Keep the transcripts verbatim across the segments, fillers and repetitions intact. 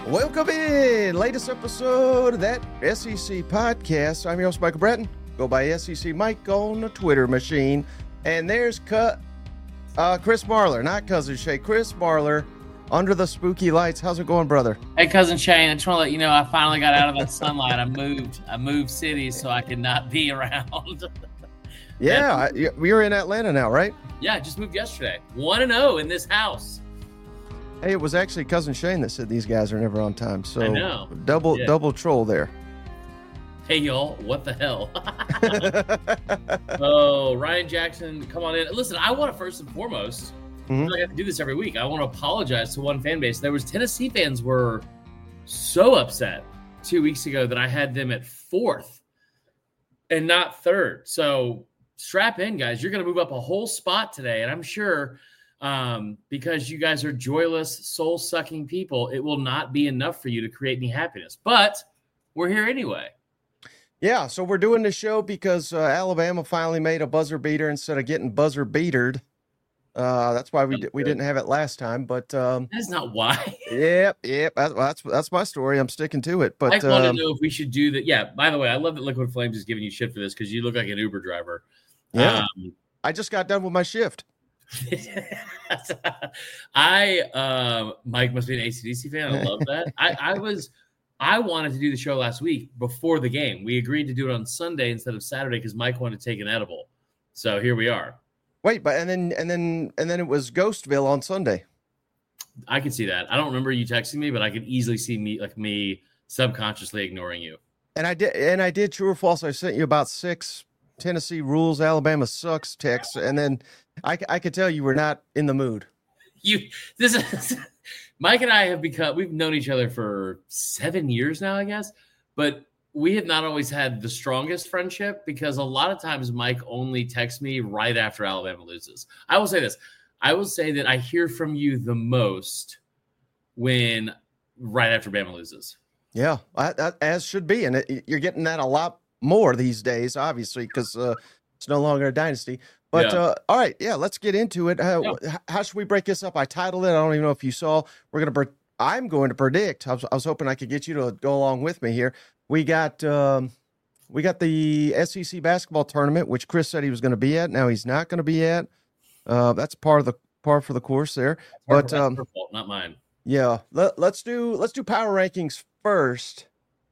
Welcome in, latest episode of that S E C podcast. I'm your host, Michael Bratton. Go by S E C Mike on the Twitter machine. And there's cut, uh, Chris Marlar, not Cousin Shay, Chris Marlar, under the spooky lights. How's it going, brother? Hey, Cousin Shane, I just want to let you know I finally got out of that sunlight. I moved. I moved cities so I could not be around. Yeah, I, we're in Atlanta now, right? Yeah, I just moved yesterday. one and oh in this house. Hey, it was actually Cousin Shane that said these guys are never on time. So I know. double Yeah. double troll there. Hey, y'all, what the hell? Oh, Ryan Jackson, come on in. Listen, I want to first and foremost, Mhm. I have to do this every week. I want to apologize to one fan base. There was Tennessee fans were so upset two weeks ago that I had them at fourth and not third. So strap in, guys. You're going to move up a whole spot today, and I'm sure um, because you guys are joyless, soul-sucking people, it will not be enough for you to create any happiness. But we're here anyway. Yeah, so we're doing this show because uh, Alabama finally made a buzzer beater instead of getting buzzer beatered. Uh, that's why we That's d- we good. didn't have it last time. But um, That's not why. yep, yep, that's that's that's my story. I'm sticking to it. I But want to um, know if we should do that. Yeah, by the way, I love that Liquid Flames is giving you shit for this because you look like an Uber driver. yeah, Um, I just got done with my shift. I um Mike must be an A C D C fan. I love that. I, I was I wanted to do the show last week before the game. We agreed to do it on Sunday instead of Saturday because Mike wanted to take an edible. So here we are. Wait, but and then and then and then it was Ghostville on Sunday. I can see that. I don't remember you texting me, but I could easily see me like me subconsciously ignoring you. And I did and I did true or false. I sent you about six Tennessee rules, Alabama sucks texts, and then I I could tell you were not in the mood. You this is Mike and I have become we've known each other for seven years now, I guess, but we have not always had the strongest friendship because a lot of times Mike only texts me right after Alabama loses. I will say this. I will say that I hear from you the most when right after Bama loses. Yeah, I, I, as should be, and it, you're getting that a lot more these days, obviously, because uh, it's no longer a dynasty. But Yeah. uh, all right, yeah, let's get into it. Uh, Yeah. h- How should we break this up? I titled it. I don't even know if you saw. We're gonna. Pre- I'm going to predict. I was, I was hoping I could get you to go along with me here. We got. Um, we got the S E C basketball tournament, which Chris said he was going to be at. Now he's not going to be at. Uh, that's part of the par for the course there. But That's um, her fault, not mine. yeah, let, let's do let's do power rankings first.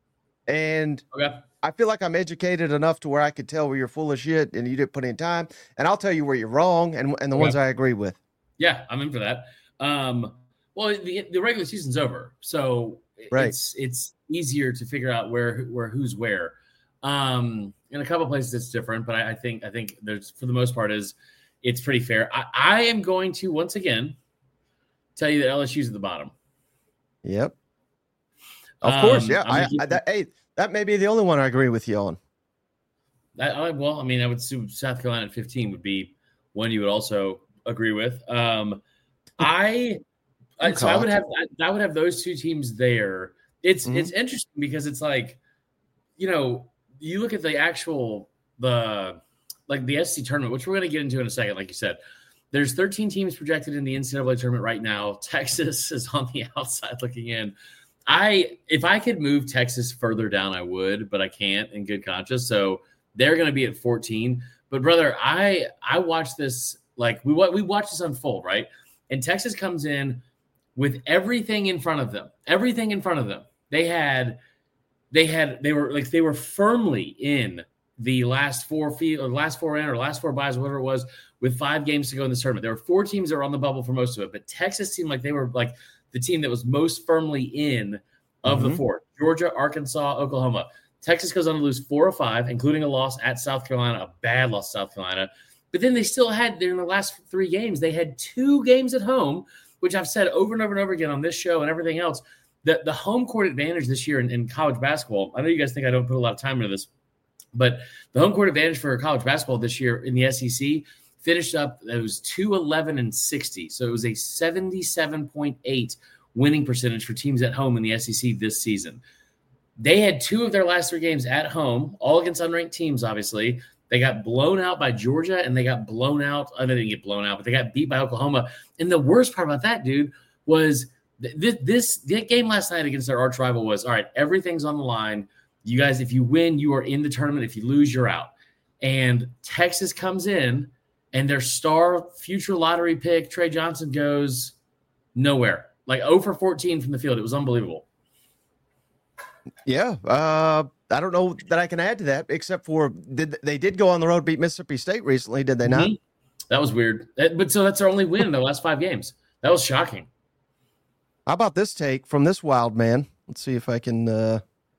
And Okay. I feel like I'm educated enough to where I could tell where you're full of shit and you didn't put in time. And I'll tell you where you're wrong and, and the Okay. ones I agree with. Yeah, I'm in for that. Um, well, the, the regular season's over, so Right. it's it's easier to figure out where where who's where. Um, in a couple places it's different, but I, I think I think there's for the most part is it's pretty fair. I, I am going to once again tell you that L S U's at the bottom. Yep. Of course. Um, Yeah. I'm I, gonna keep- I, that, hey, that may be the only one I agree with you on. I, I, well, I mean, I would assume South Carolina at fifteen would be one you would also agree with. Um, I, I so I would have I, I would have those two teams there. It's Mhm. it's interesting because it's like, you know, you look at the actual the like the S E C tournament, which we're going to get into in a second. Like you said, there's thirteen teams projected in the N C double A tournament right now. Texas is on the outside looking in. I if I could move Texas further down, I would, but I can't in good conscience. So they're going to be at fourteen. But brother, I I watched this like we we watched this unfold, right? And Texas comes in with everything in front of them, everything in front of them. They had they had they were like they were firmly in the last four feet or last four in or last four buys, whatever it was, with five games to go in the tournament. There were four teams that were on the bubble for most of it, but Texas seemed like they were like the team that was most firmly in of Mhm. the four. Georgia, Arkansas, Oklahoma. Texas goes on to lose four or five, including a loss at South Carolina, a bad loss to South Carolina. But then they still had, in the last three games, they had two games at home, which I've said over and over and over again on this show and everything else. The, the home court advantage this year in, in college basketball, I know you guys think I don't put a lot of time into this, but the home court advantage for college basketball this year in the S E C finished up, it was two eleven and sixty. So it was a seventy-seven point eight winning percentage for teams at home in the S E C this season. They had two of their last three games at home, all against unranked teams, obviously. They got blown out by Georgia, and they got blown out. I mean, they didn't get blown out, but they got beat by Oklahoma. And the worst part about that, dude, was this, this this game last night against their arch rival was all right. Everything's on the line. You guys, if you win, you are in the tournament. If you lose, you're out. And Texas comes in, and their star future lottery pick Trey Johnson goes nowhere. Like zero for fourteen from the field. It was unbelievable. Yeah, uh, I don't know that I can add to that, except for did they did go on the road beat Mississippi State recently? Did they not? Mm-hmm. That was weird. But so that's their only win in the last five games. That was shocking. How about this take from this wild man? Let's see if I can uh,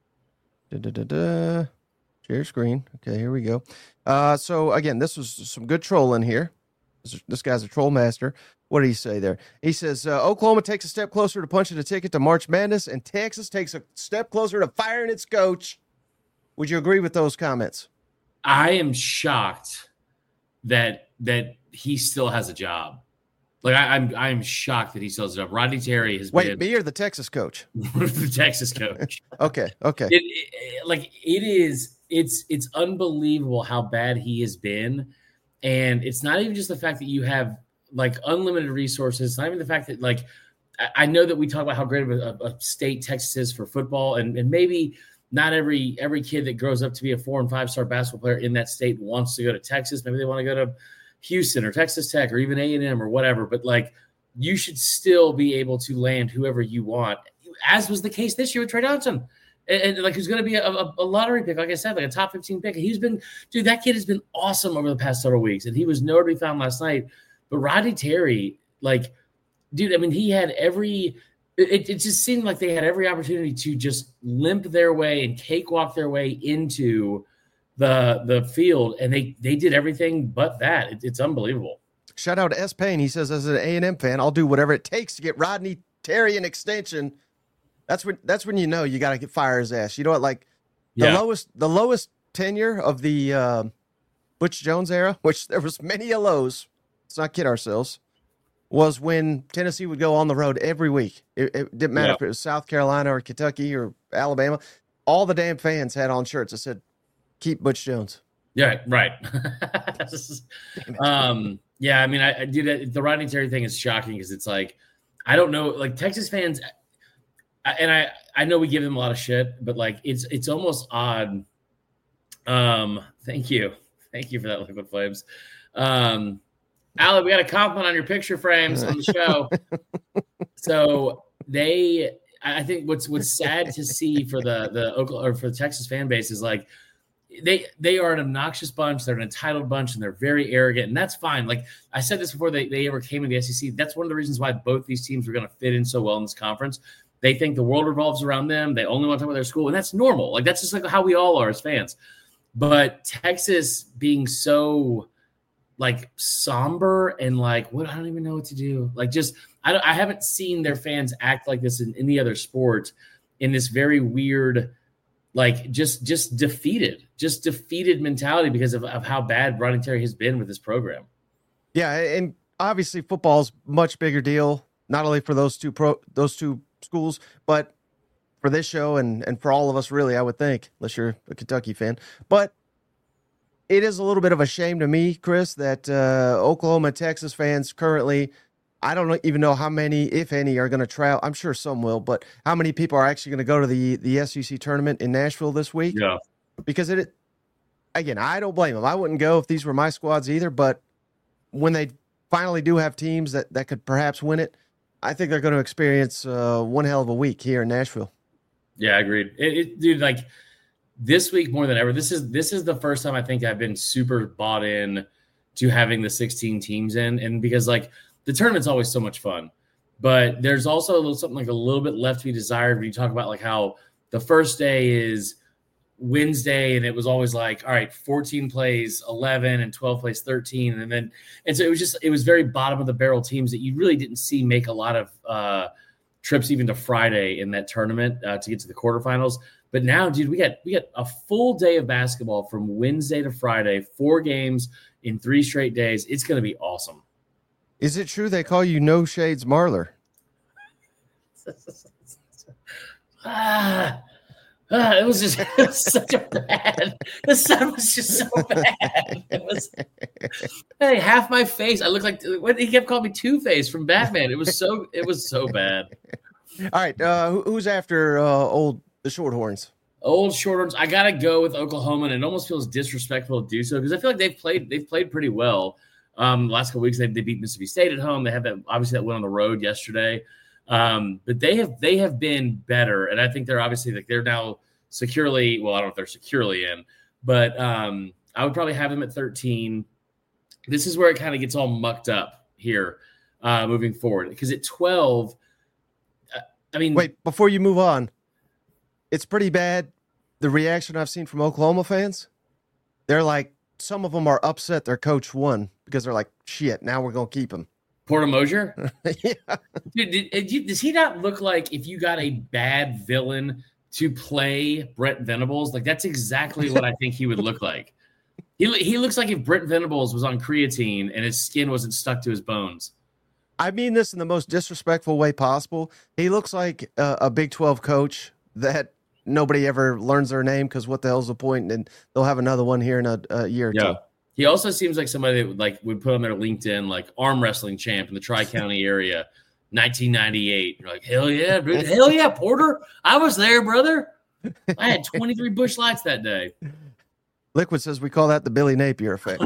da, da, da, da, share screen. Okay, here we go. Uh, so again, this was some good trolling here. This, this guy's a troll master. What did he say there? He says, uh, Oklahoma takes a step closer to punching a ticket to March Madness, and Texas takes a step closer to firing its coach. Would you agree with those comments? I am shocked that that he still has a job. Like I, I'm I'm shocked that he still has a job. Rodney Terry has Wait, been me or the Texas coach? the Texas coach. okay, okay. It, it, like it is, it's it's unbelievable how bad he has been, and it's not even just the fact that you have like unlimited resources. It's not even the fact that like I, I know that we talk about how great of a, a state Texas is for football, and and maybe not every every kid that grows up to be a four and five star basketball player in that state wants to go to Texas. Maybe they want to go to Houston or Texas Tech or even A and M or whatever. But like, you should still be able to land whoever you want, as was the case this year with Trey Johnson. And, and like, who's going to be a, a, a lottery pick, like I said, like a top fifteen pick. And he's been, dude, that kid has been awesome over the past several weeks. And he was nowhere to be found last night. But Rodney Terry, like, dude, I mean, he had every. It, it just seemed like they had every opportunity to just limp their way and cakewalk their way into the the field, and they they did everything but that. It, it's unbelievable. Shout out to S. Payne. He says, as an A and M fan, I'll do whatever it takes to get Rodney Terry an extension. That's when that's when you know you got to get fire his ass. You know what? Like the Yeah. lowest the lowest tenure of the uh, Butch Jones era, which there was many a lows. Let's not kid ourselves. Was when Tennessee would go on the road every week. It, it didn't matter Yeah. if it was South Carolina or Kentucky or Alabama. All the damn fans had on shirts that said, keep Butch Jones. Yeah, right. um, yeah, I mean, I, I do that. The Rodney Terry thing is shocking because it's like, I don't know, like Texas fans, I, and I, I know we give them a lot of shit, but like, it's, it's almost odd. Um, thank you. Thank you for that, Liquid Flames. Um, Allie, we got a compliment on your picture frames on the show. So they, I think what's what's sad to see for the the Oklahoma or for the Texas fan base is like they they are an obnoxious bunch, they're an entitled bunch, and they're very arrogant, and that's fine. Like I said this before they, they ever came to the S E C. That's one of the reasons why both these teams are going to fit in so well in this conference. They think the world revolves around them. They only want to talk about their school, and that's normal. Like that's just like how we all are as fans. But Texas being so like somber and like what I don't even know what to do. Like just I don't I haven't seen their fans act like this in any other sport in this very weird, like just just defeated, just defeated mentality because of, of how bad Rodney Terry has been with this program. Yeah, and obviously football's much bigger deal, not only for those two pro those two schools, but for this show and and for all of us really, I would think, unless you're a Kentucky fan. But it is a little bit of a shame to me, Chris, that uh, Oklahoma, Texas fans currently, I don't even know how many, if any, are going to travel. I'm sure some will, but how many people are actually going to go to the, the S E C tournament in Nashville this week? Yeah. Because it, again, I don't blame them. I wouldn't go if these were my squads either, but when they finally do have teams that, that could perhaps win it, I think they're going to experience uh, one hell of a week here in Nashville. Yeah, agreed. It, it, dude, like, this week more than ever, this is this is the first time I think I've been super bought in to having the sixteen teams in, and because like the tournament's always so much fun, but there's also a little something like a little bit left to be desired when you talk about like how the first day is Wednesday and it was always like, all right, fourteen plays eleven and twelve plays thirteen, and then and so it was just it was very bottom of the barrel teams that you really didn't see make a lot of uh, trips even to Friday in that tournament uh, to get to the quarterfinals. But now, dude, we got we got a full day of basketball from Wednesday to Friday, four games in three straight days. It's going to be awesome. Is it true they call you No Shades Marler? ah, ah, it was just it was such a bad. The sun was just so bad. It was hey, half my face. I looked like what he kept calling me Two Face from Batman. It was so it was so bad. All right, uh, who, who's after uh, old the Shorthorns? Old Shorthorns. I gotta go with Oklahoma, and it almost feels disrespectful to do so because I feel like they've played they've played pretty well. Um, the last couple weeks they, they beat Mississippi State at home. They had that obviously that win on the road yesterday, um, but they have they have been better, and I think they're obviously like they're now securely. Well, I don't know if they're securely in, but um, I would probably have them at thirteen. This is where it kind of gets all mucked up here uh, moving forward because at twelve, uh, I mean, wait before you move on. It's pretty bad. The reaction I've seen from Oklahoma fans, they're like, some of them are upset their coach won because they're like, shit, now we're going to keep him. Porter Moser? Yeah. Dude, did, did, does he not look like if you got a bad villain to play Brent Venables? Like, that's exactly what I think he would look like. He, he looks like if Brent Venables was on creatine and his skin wasn't stuck to his bones. I mean this in the most disrespectful way possible. He looks like a, a Big twelve coach that nobody ever learns their name because what the hell's the point? And they'll have another one here in a, a year or yeah. two. He also seems like somebody that would like would put on their LinkedIn like arm wrestling champ in the Tri-County area, nineteen ninety-eight. You're like, hell yeah, dude. Hell yeah, Porter. I was there, brother. I had twenty-three Busch Lights that day. Liquid says we call that the Billy Napier effect.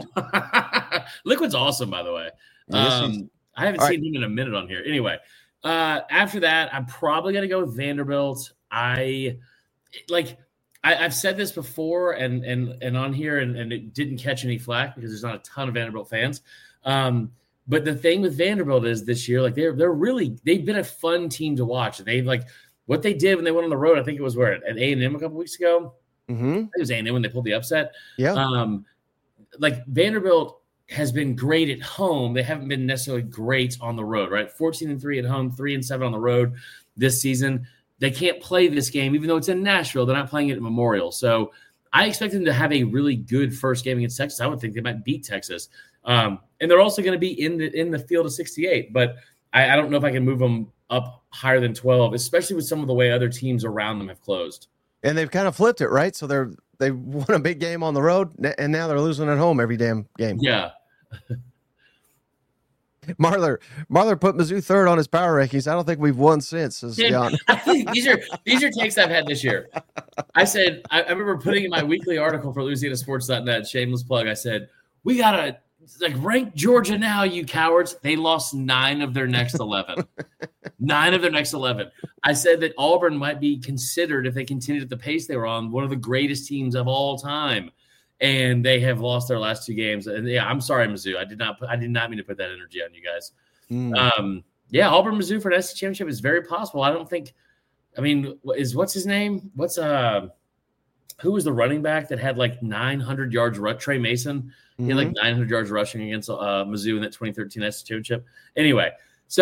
Liquid's awesome, by the way. Yes, Um, I haven't All seen right. him in a minute on here. Anyway, uh, after that, I'm probably going to go with Vanderbilt. I like I, I've said this before and and and on here, and, and it didn't catch any flack because there's not a ton of Vanderbilt fans. Um, but the thing with Vanderbilt is this year, like they're they're really they've been a fun team to watch. They've like what they did when they went on the road. I think it was where at A and M a couple weeks ago. Mm-hmm. It was A and M when they pulled the upset. Yeah. Um, like Vanderbilt has been great at home. They haven't been necessarily great on the road, right? fourteen and three at home, three and seven on the road this season. They can't play this game, even though it's in Nashville. They're not playing it at Memorial. So I expect them to have a really good first game against Texas. I would think they might beat Texas. Um, and they're also going to be in the in the field of sixty-eight. But I, I don't know if I can move them up higher than twelve, especially with some of the way other teams around them have closed. And they've kind of flipped it, right? So they're they won a big game on the road, and now they're losing at home every damn game. Yeah. Marler Marler put Mizzou third on his power rankings. I don't think we've won since. Says Dude, John. I think these are these are takes I've had this year. I said I, I remember putting in my weekly article for Louisiana Sports dot net, shameless plug. I said we gotta like rank Georgia now, you cowards. They lost nine of their next eleven. nine of their next eleven. I said that Auburn might be considered, if they continued at the pace they were on, one of the greatest teams of all time. And they have lost their last two games. And yeah, I'm sorry, Mizzou. I did not put, I did not mean to put that energy on you guys. Mm. Um, yeah, Auburn Mizzou for an S E C championship is very possible. I don't think. I mean, is what's his name? What's uh, who was the running back that had like nine hundred yards? Trey Mason. Mm-hmm. He had like nine hundred yards rushing against uh, Mizzou in that twenty thirteen S E C championship. Anyway,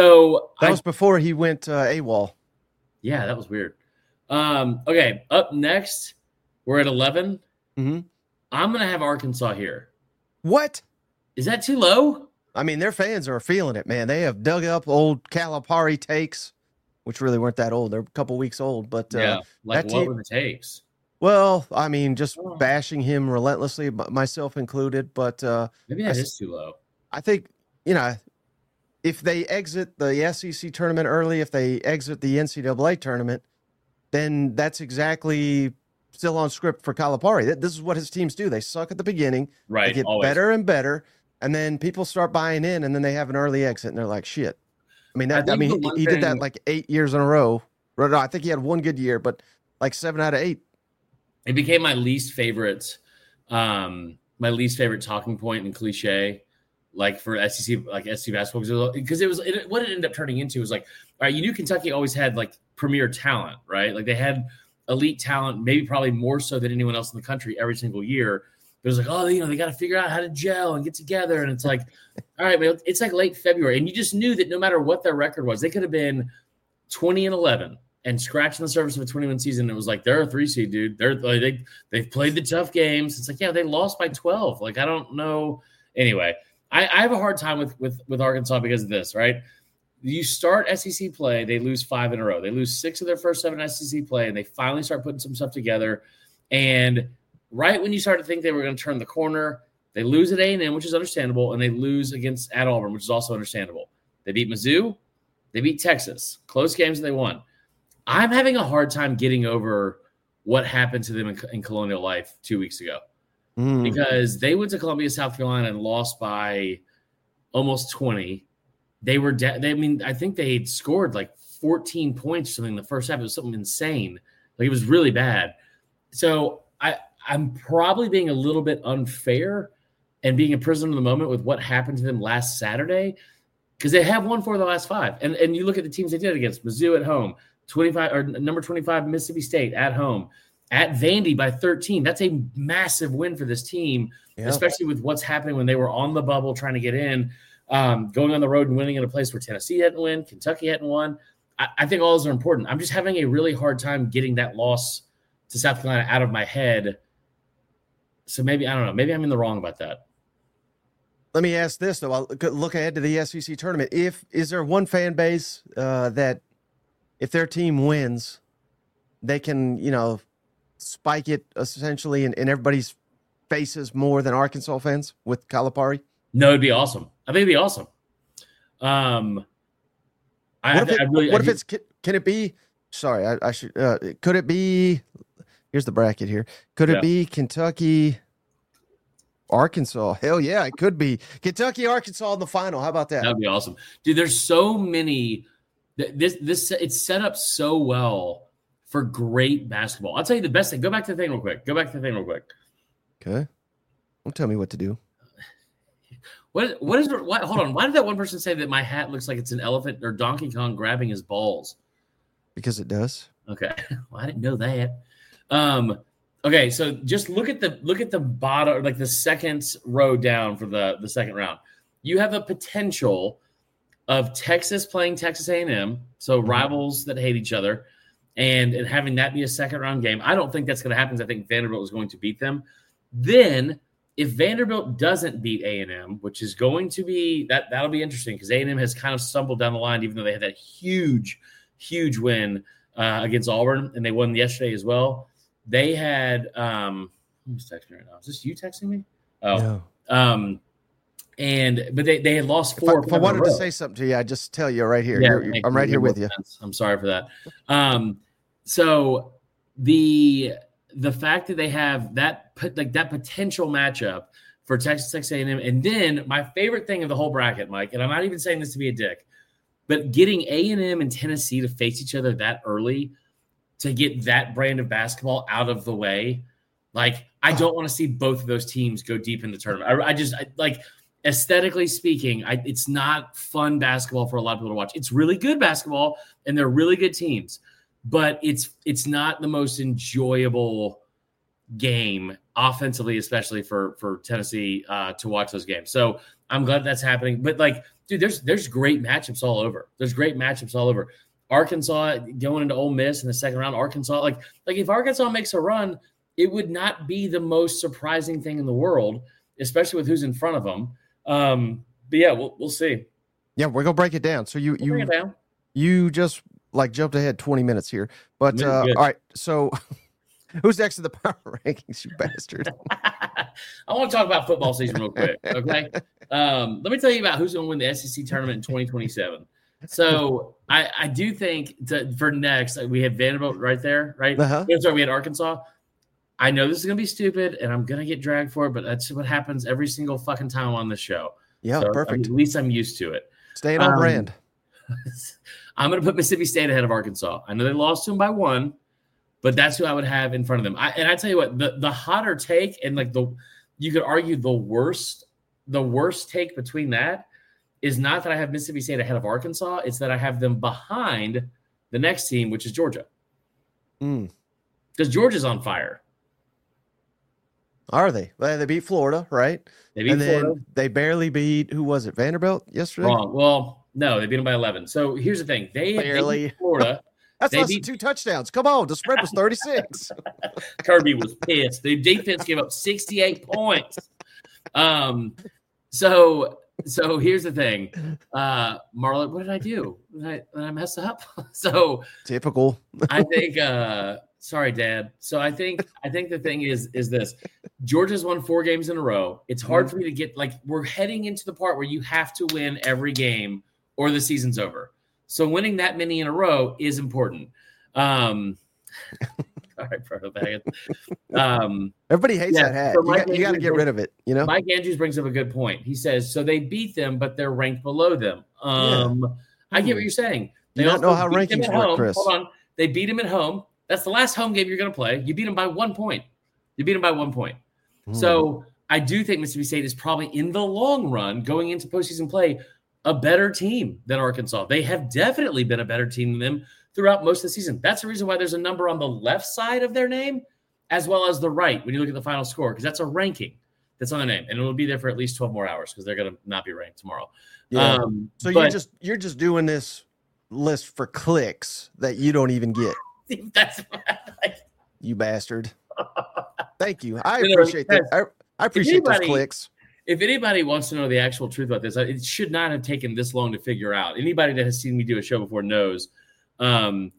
so that I, was before he went uh, AWOL. Yeah, that was weird. Um, okay, up next, we're at eleven. Mm-hmm. I'm going to have Arkansas here. What? Is that too low? I mean, their fans are feeling it, man. They have dug up old Calipari takes, which really weren't that old. They're a couple weeks old. But uh, yeah, like what team, were the takes? Well, I mean, just oh. bashing him relentlessly, myself included. But uh, maybe that I, is too low. I think, you know, if they exit the S E C tournament early, if they exit the N C double A tournament, then that's exactly – still on script for Calipari. This is what his teams do. They suck at the beginning. Right. They get always. better and better. And then people start buying in, and then they have an early exit, and they're like, shit. I mean, that, I, I mean, he, he did that like eight years in a row. No, I think he had one good year, but like seven out of eight. It became my least favorite, um, my least favorite talking point and cliche, like for S E C, like S E C basketball, because it was it, what it ended up turning into was like, all right, you knew Kentucky always had like premier talent, right? Like they had elite talent, maybe probably more so than anyone else in the country every single year. But it was like, oh, you know, they got to figure out how to gel and get together. And it's like, all right, man, it's like late February. And you just knew that no matter what their record was, they could have been twenty and eleven and scratching the surface of a twenty-one season. It was like, they're a three seed, dude. They're like, they, they've played the tough games. It's like, yeah, they lost by twelve. Like, I don't know. Anyway, I, I have a hard time with, with, with Arkansas because of this, right? You start S E C play, they lose five in a row. They lose six of their first seven S E C play, and they finally start putting some stuff together. And right when you start to think they were going to turn the corner, they lose at A and M, which is understandable, and they lose against at Auburn, which is also understandable. They beat Mizzou. They beat Texas. Close games they won. I'm having a hard time getting over what happened to them in, in Colonial Life two weeks ago mm. because they went to Columbia, South Carolina, and lost by almost twenty. They were, de- they, I mean, I think they had scored like fourteen points or something in the first half. It was something insane. Like it was really bad. So I, I'm probably being a little bit unfair and being a prisoner of the moment with what happened to them last Saturday because they have won four of the last five. And and you look at the teams they did against: Mizzou at home, twenty-five or number twenty-five Mississippi State at home, at Vandy by thirteen. That's a massive win for this team, yeah. especially with what's happening when they were on the bubble trying to get in, um, going on the road and winning in a place where Tennessee hadn't won, Kentucky hadn't won. I, I think all those are important. I'm just having a really hard time getting that loss to South Carolina out of my head. So maybe, I don't know, maybe I'm in the wrong about that. Let me ask this, though. I'll look ahead to the S E C tournament. If is there one fan base uh, that if their team wins, they can, you know, spike it essentially in, in everybody's faces more than Arkansas fans with Calipari? No, it'd be awesome. I think it'd be awesome. Um, I, what if, it, I really, what I if it's, can, can it be, sorry, I, I should, uh, could it be, here's the bracket here. Could it yeah. be Kentucky, Arkansas? Hell yeah, it could be Kentucky, Arkansas in the final. How about that? That'd be awesome, dude. There's so many. This this it's set up so well for great basketball. I'll tell you the best thing. Go back to the thing real quick. Go back to the thing real quick. Okay, don't tell me what to do. What what is? What, hold on. Why did that one person say that my hat looks like it's an elephant or Donkey Kong grabbing his balls? Because it does. Okay, well, I didn't know that. Um. Okay, so just look at the look at the bottom, like the second row down for the, the second round. You have a potential of Texas playing Texas A and M, so mm-hmm. rivals that hate each other, and, and having that be a second round game. I don't think that's going to happen. I think Vanderbilt is going to beat them. Then, if Vanderbilt doesn't beat A and M, which is going to be that that'll be interesting because A and M has kind of stumbled down the line, even though they had that huge, huge win uh, against Auburn, and they won yesterday as well. They had um who's texting me right now? Is this you texting me? Oh. No. Um and but they, they had lost four. If I, if I wanted to say something to you, I just tell you right here. Yeah, you're, you're, I'm right here with you. Sense. I'm sorry for that. Um so the the fact that they have that like that potential matchup for Texas Texas A and M, and then my favorite thing of the whole bracket, Mike, and I'm not even saying this to be a dick, but getting A and M and Tennessee to face each other that early to get that brand of basketball out of the way. Like, I don't want to see both of those teams go deep in the tournament. I, I just, I, like, aesthetically speaking, I, it's not fun basketball for a lot of people to watch. It's really good basketball, and they're really good teams. But it's it's not the most enjoyable game, offensively, especially for, for Tennessee uh, to watch those games. So I'm glad that's happening. But, like, dude, there's there's great matchups all over. There's great matchups all over. Arkansas going into Ole Miss in the second round. Arkansas, like, like if Arkansas makes a run, it would not be the most surprising thing in the world, especially with who's in front of them. Um, but yeah, we'll we'll see. Yeah, we're gonna break it down. So you we'll you you just like jumped ahead twenty minutes here, but uh, all right. So who's next in the power rankings, you bastard? I want to talk about football season real quick. Okay, um, let me tell you about who's gonna win the S E C tournament in twenty twenty-seven. So I, I do think to, for next we have Vanderbilt right there, right? Uh-huh. Sorry, we had Arkansas. I know this is gonna be stupid, and I'm gonna get dragged for it, but that's what happens every single fucking time on this show. Yeah, so perfect. At least I'm used to it. Staying on um, brand. I'm gonna put Mississippi State ahead of Arkansas. I know they lost to them by one, but that's who I would have in front of them. I, and I tell you what, the the hotter take and like the you could argue the worst, the worst take between that is not that I have Mississippi State ahead of Arkansas. It's that I have them behind the next team, which is Georgia. Mm. Because Georgia's on fire. Are they? Well, they beat Florida, right? They beat and then Florida. They barely beat, who was it, Vanderbilt yesterday? Wrong. Well, no, they beat them by eleven. So here's the thing. They, barely. they beat Florida. That's they less beat... than two touchdowns. Come on. The spread was thirty-six. Kirby was pissed. The defense gave up sixty-eight points. Um, so... So here's the thing, uh, Marlon, what did I do? Did I, did I mess up? So typical. I think, uh, sorry, Dad. So I think, I think the thing is, is this: Georgia's won four games in a row. It's hard mm-hmm. for me to get like we're heading into the part where you have to win every game or the season's over. So winning that many in a row is important. Um, all right, Proto Baggins. Um, Everybody hates yeah, that hat. so You got, you got to Andrews get rid of it. You know, Mike Andrews brings up a good point. He says, so they beat them, but they're ranked below them. Um, yeah. I get what you're saying. They do not know how rankings work, Chris. Hold on. They beat them at home. That's the last home game you're going to play. You beat them by one point. You beat them by one point. Hmm. So I do think Mississippi State is probably in the long run going into postseason play a better team than Arkansas. They have definitely been a better team than them throughout most of the season. That's the reason why there's a number on the left side of their name as well as the right when you look at the final score, because that's a ranking that's on their name, and it will be there for at least twelve more hours because they're going to not be ranked tomorrow. Yeah. Um, so but, you're just you're just doing this list for clicks that you don't even get. That's like, you bastard. Thank you. I appreciate that. I, I appreciate anybody, those clicks. If anybody wants to know the actual truth about this, it should not have taken this long to figure out. Anybody that has seen me do a show before knows um,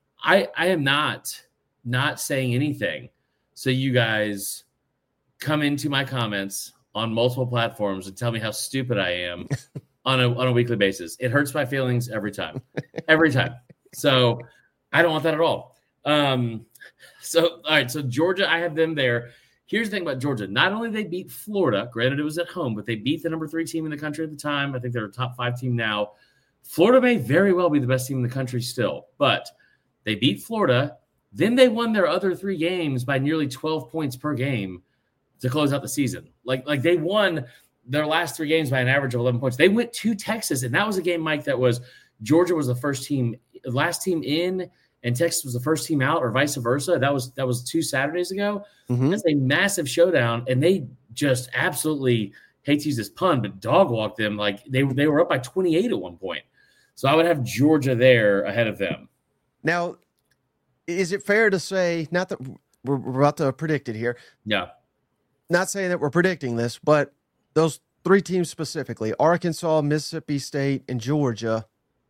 I I am not not saying anything. So you guys come into my comments on multiple platforms and tell me how stupid I am on a on a weekly basis. It hurts my feelings every time, every time. So I don't want that at all. Um, so, all right. So Georgia, I have them there. Here's the thing about Georgia. Not only they beat Florida, granted it was at home, but they beat the number three team in the country at the time. I think they're a top five team now. Florida may very well be the best team in the country still, but they beat Florida. Then they won their other three games by nearly twelve points per game to close out the season. Like, like they won their last three games by an average of eleven points. They went to Texas, and that was a game, Mike, that was Georgia was the first team, last team in, and Texas was the first team out, or vice versa. That was that was two Saturdays ago. Mm-hmm. That's a massive showdown, and they just absolutely, hate to use this pun, but dog walked them. Like they they were up by twenty-eight at one point. So I would have Georgia there ahead of them. Now, is it fair to say, not that we're, we're about to predict it here. Yeah. Not saying that we're predicting this, but those three teams specifically, Arkansas, Mississippi State, and Georgia,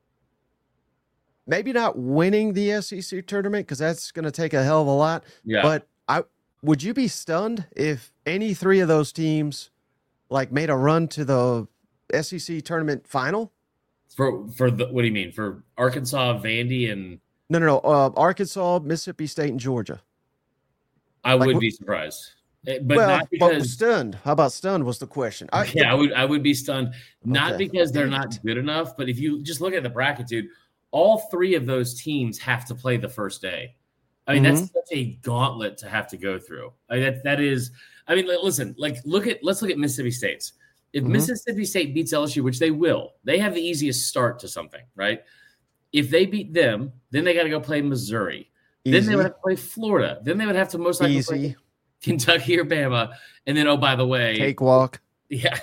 maybe not winning the S E C tournament because that's going to take a hell of a lot. Yeah. But I would you be stunned if any three of those teams like made a run to the S E C tournament final? For for the, what do you mean? For Arkansas, Vandy, and no, no, no. Uh, Arkansas, Mississippi State, and Georgia. I like, would be surprised, but well, not because but stunned. How about stunned was the question? I, yeah, I would. I would be stunned, not okay. because they're not good enough, but if you just look at the bracket, dude, all three of those teams have to play the first day. I mean, mm-hmm. that's such a gauntlet to have to go through. I mean, that that is. I mean, listen, like look at let's look at Mississippi State's. If mm-hmm. Mississippi State beats L S U, which they will, they have the easiest start to something, right? If they beat them, then they got to go play Missouri. Easy. Then they would have to play Florida. Then they would have to most likely Easy. play Kentucky or Bama. And then, oh, by the way. Cakewalk. Yeah.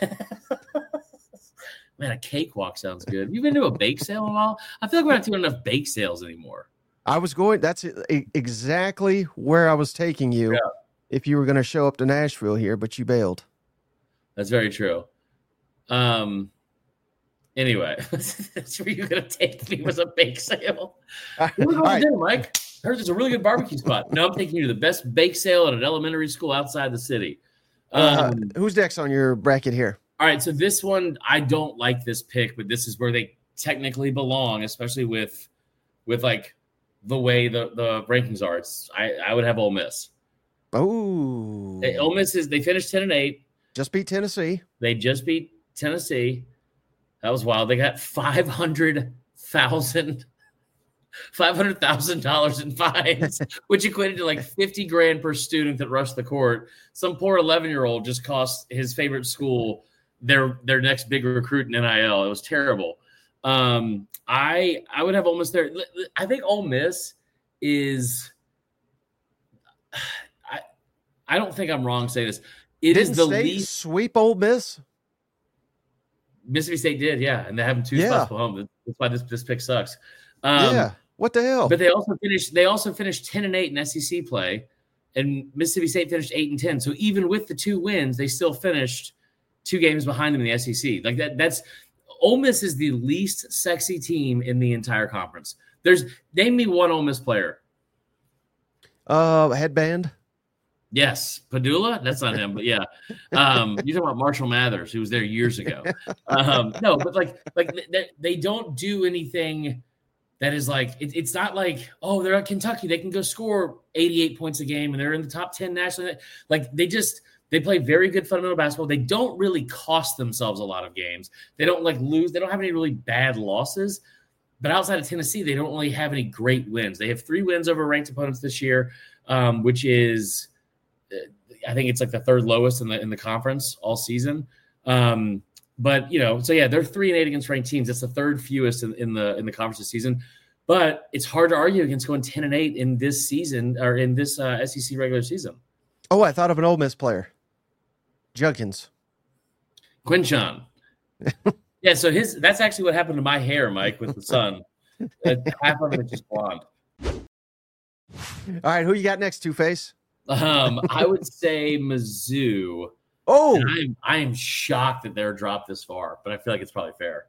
Man, a cakewalk sounds good. You been to a bake sale at all? I feel like we're not doing enough bake sales anymore. I was going – that's exactly where I was taking you yeah. if you were going to show up to Nashville here, but you bailed. That's very true. Um. Anyway, that's where you're gonna take me was a bake sale. Where we going right. to dinner, Mike? I heard there's a really good barbecue spot. No, I'm taking you to the best bake sale at an elementary school outside the city. Um, uh, who's next on your bracket here? All right, so this one I don't like this pick, but this is where they technically belong, especially with with like the way the the rankings are. It's I I would have Ole Miss. Oh, hey, Ole Miss is they finished ten and eight. Just beat Tennessee. They just beat Tennessee. That was wild. They got five hundred thousand five hundred thousand dollars in fines, which equated to like fifty grand per student that rushed the court. Some poor eleven year old just cost his favorite school their their next big recruit in N I L. It was terrible. Um, I I would have Ole Miss there. I think Ole Miss is. I I don't think I'm wrong saying this. It Didn't is the State least sweep Ole Miss. Mississippi State did, yeah, and they have them two yeah. spots behind. That's why this this pick sucks. Um, yeah, what the hell? But they also finished. They also finished ten and eight in S E C play, and Mississippi State finished eight and ten. So even with the two wins, they still finished two games behind them in the S E C. Like that. That's Ole Miss is the least sexy team in the entire conference. There's name me one Ole Miss player. Uh, headband. Yes, Padula. That's not him, but yeah. Um, you're talking about Marshall Mathers, who was there years ago. Um, no, but like, like they, they don't do anything that is like it, it's not like, oh, they're at Kentucky, they can go score eighty-eight points a game and they're in the top ten nationally. Like they just they play very good fundamental basketball. They don't really cost themselves a lot of games. They don't like lose. They don't have any really bad losses. But outside of Tennessee, they don't really have any great wins. They have three wins over ranked opponents this year, um, which is, I think it's like the third lowest in the in the conference all season. Um, but you know, so yeah, they're three and eight against ranked teams. That's the third fewest in, in the in the conference this season. But it's hard to argue against going ten and eight in this season or in this uh, S E C regular season. Oh, I thought of an Ole Miss player, Judkins. Quinshon. Yeah, so his that's actually what happened to my hair, Mike, with the sun. Uh, half of it is just blonde. All right, who you got next, Two-Face? Um, I would say Mizzou. Oh, I'm I am shocked that they're dropped this far, but I feel like it's probably fair.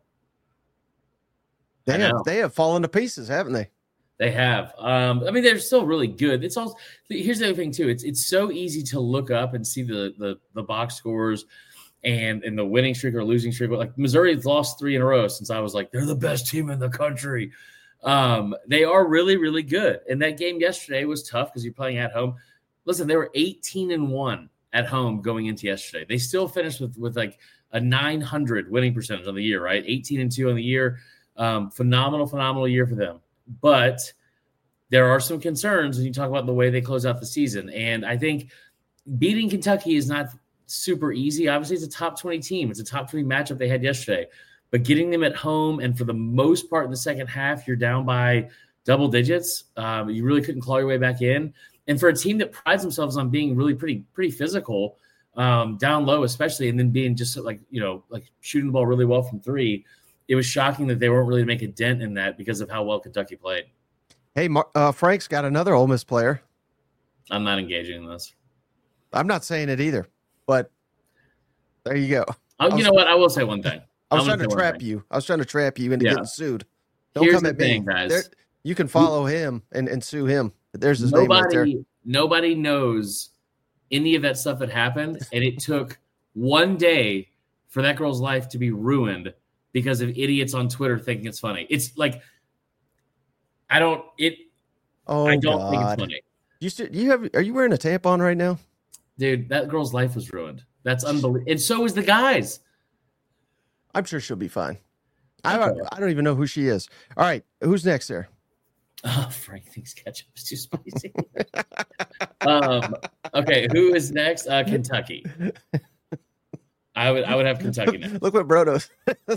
They have they have fallen to pieces, haven't they? They have. Um, I mean, they're still really good. It's also here's the other thing too. It's it's so easy to look up and see the the the box scores and and the winning streak or losing streak. Like Missouri's lost three in a row since I was like, they're the best team in the country. Um, they are really, really good. And that game yesterday was tough because you're playing at home. Listen, they were eighteen and one at home going into yesterday. They still finished with with like a nine hundred winning percentage on the year, right? eighteen and two on the year. Um, phenomenal, phenomenal year for them. But there are some concerns when you talk about the way they close out the season. And I think beating Kentucky is not super easy. Obviously, it's a top twenty team. It's a top twenty matchup they had yesterday. But getting them at home, and for the most part in the second half, you're down by double digits. Um, you really couldn't claw your way back in. And for a team that prides themselves on being really pretty pretty physical, um, down low especially, and then being just like, you know, like shooting the ball really well from three, it was shocking that they weren't really to make a dent in that because of how well Kentucky played. Hey, uh, Frank's got another Ole Miss player. I'm not engaging in this. I'm not saying it either, but there you go. Oh, you was, know what? I will say one thing. I was trying to trap you. I was trying to trap you into yeah. getting sued. Don't Here's come the at thing, me. guys. There, you can follow him and, and sue him. There's his nobody, name right there. Nobody knows any of that stuff that happened, and it took one day for that girl's life to be ruined because of idiots on Twitter thinking it's funny. It's like, I don't, it, oh, I don't God. think it's funny. You still, you have, are you wearing a tampon right now? Dude, that girl's life was ruined. That's unbelievable. And so is the guys. I'm sure she'll be fine. I don't, I don't even know who she is. All right. Who's next there? Oh, Frank thinks ketchup is too spicy. um, okay. Who is next? Uh, Kentucky. I would I would have Kentucky next. Look what Brodo's.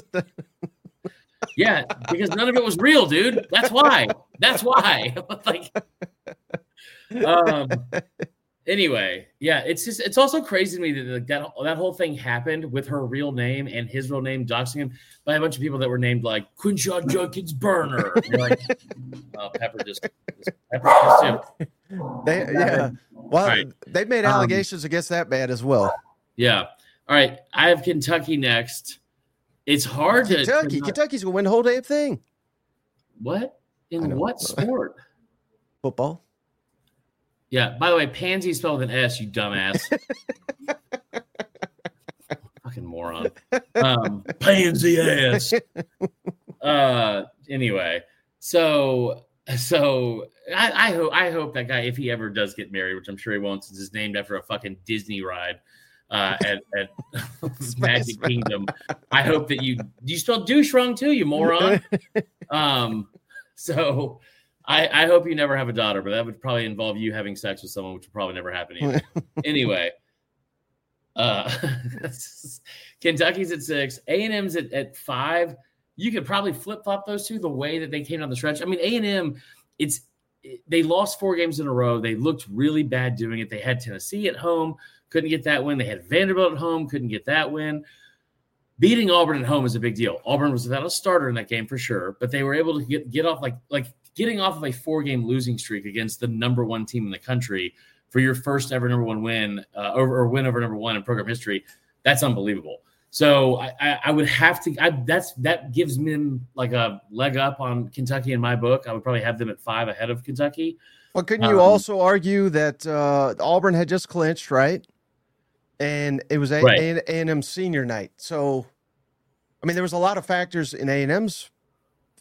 Yeah, because none of it was real, dude. That's why. That's why. Like, um. Anyway, yeah, it's just it's also crazy to me that like, that that whole thing happened with her real name and his real name doxing him by a bunch of people that were named like Quinshon Judkins Burner. And you're like, oh, Pepper just, just Pepper just too. They yeah. Well, right. They've made allegations um, against that bad as well. Yeah. All right, I have Kentucky next. It's hard Kentucky. to Kentucky. Kentucky's gonna win the whole damn thing. What? In what sport? Football. Yeah. By the way, pansy spelled with an S, you dumbass. Fucking moron. Um, pansy ass. Uh. Anyway, so so I, I hope I hope that guy, if he ever does get married, which I'm sure he won't, since it's named after a fucking Disney ride uh, at at Magic Kingdom. I hope that you you spelled douche wrong too, you moron. Um. So. I, I hope you never have a daughter, but that would probably involve you having sex with someone, which would probably never happen either. Anyway, uh, Kentucky's at six, A and M's at, at five. You could probably flip flop those two the way that they came down the stretch. I mean, A and M, it's they lost four games in a row. They looked really bad doing it. They had Tennessee at home, couldn't get that win. They had Vanderbilt at home, couldn't get that win. Beating Auburn at home is a big deal. Auburn was without a starter in that game for sure, but they were able to get get off like like. Getting off of a four-game losing streak against the number one team in the country for your first ever number one win uh, over or win over number one in program history, that's unbelievable. So I, I, I would have to. I, that's that gives them like a leg up on Kentucky in my book. I would probably have them at five ahead of Kentucky. Well, couldn't you um, also argue that uh, Auburn had just clinched, right? And it was a right. A and M senior night. So, I mean, there was a lot of factors in A and M's